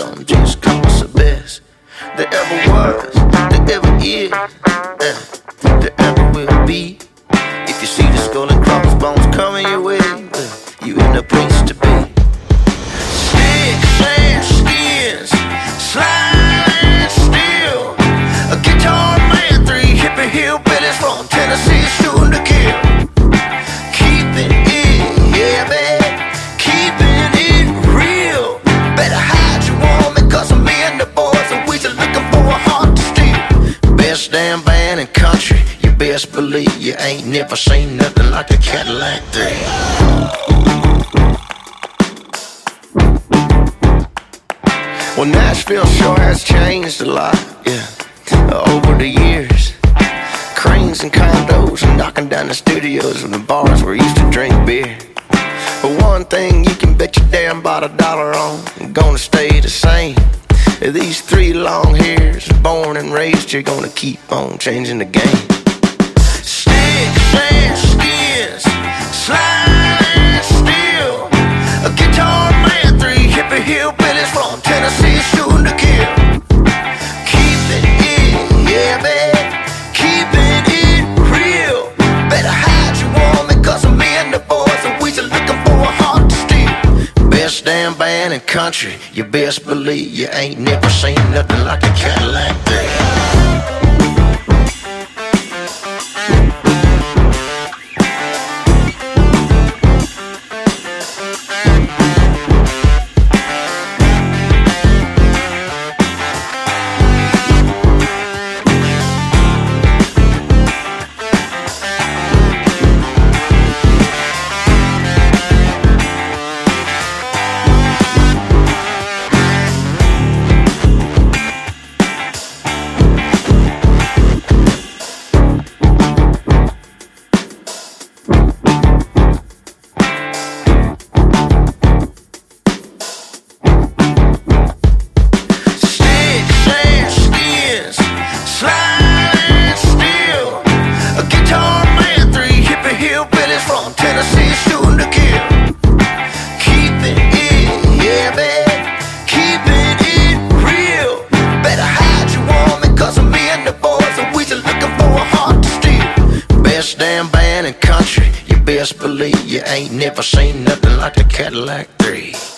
some just call us the best there ever was, there ever is, there ever will be. If you see the skull and crossbones coming your way, you in a place to be. Sticks and skins, sliding steel, a guitar man, 3 hippie hillbillies from Tennessee shooting to kill. Keeping it, yeah, man, keeping it real. Better hide your woman, cause me and the boys are we just looking for a heart to steal. Best damn band in country, you best believe you ain't never seen nothing like a Cadillac 3. Well, Nashville sure has changed a lot, yeah, over the years. Cranes and condos and knocking down the studios and the bars where we used to drink beer. But one thing you can bet your damn $1 on, gonna stay the same. These 3 long hairs, born and raised, you're gonna keep on changing the game. Sticks and skins, sliding steel, a guitar man, 3 hippie hillbillies from Tennessee shooting to kill. Keeping it, yeah, man, keeping it real. Better hide your woman, cause me and the boys are we just looking for a heart to steal. Best damn band in country, you best believe you ain't never seen nothing like a Cadillac 3. Damn band in country, you best believe you ain't never seen nothing like a Cadillac 3.